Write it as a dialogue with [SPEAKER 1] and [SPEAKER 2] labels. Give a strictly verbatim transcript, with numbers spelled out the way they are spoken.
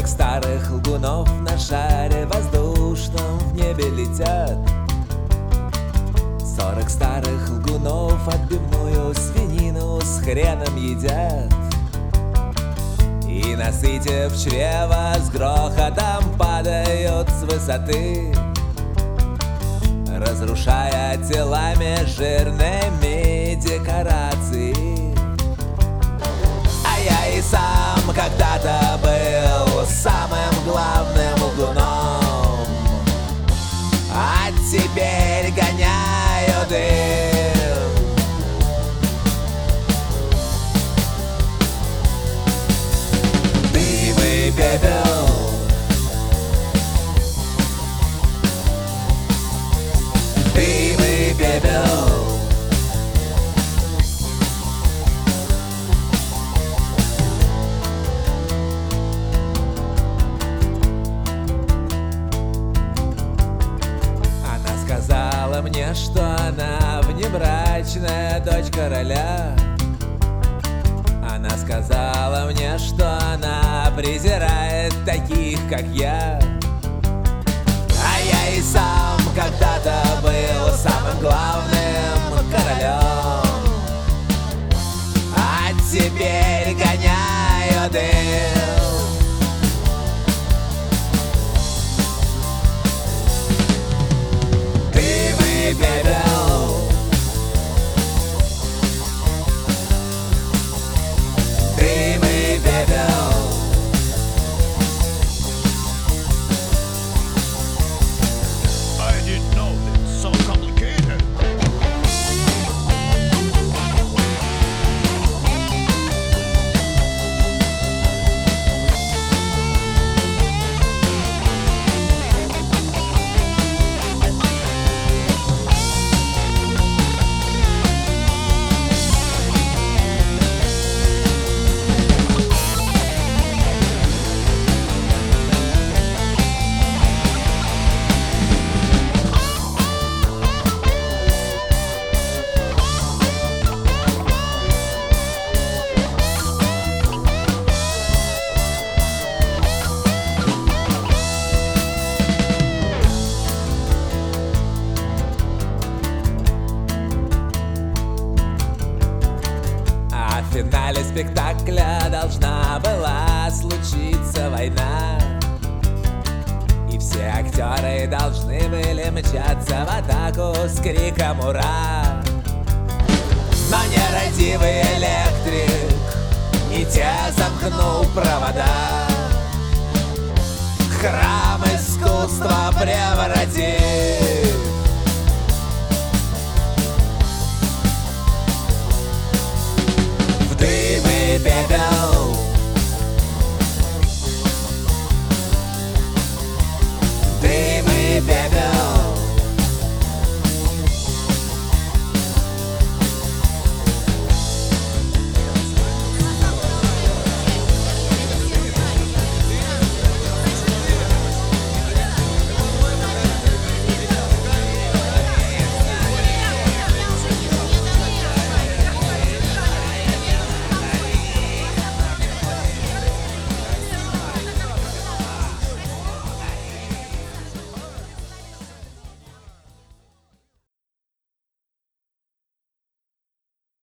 [SPEAKER 1] старых лгунов на шаре воздушном в небе летят. Сорок старых лгунов отбивную свинину с хреном едят. И, насытив чрево, с грохотом падают с высоты, разрушая телами жирными декорации. А я и сам когда-то был самым главным лгуном, а теперь гоняю дым. Дым и пепел, дым и пепел. Она сказала мне, что она внебрачная дочь короля. Она сказала мне, что она презирает таких, как я. А я и сам когда-то был самым главным королем, а теперь гоняю дым. Дым и пепел, дым и пепел.
[SPEAKER 2] I didn't know it's so complicated.
[SPEAKER 1] А в финале спектакля должна была случиться война, и все актеры должны были мчаться в атаку с криком «Ура!». Но нерадивый электрик не те замкнул провода, храм искусства превратил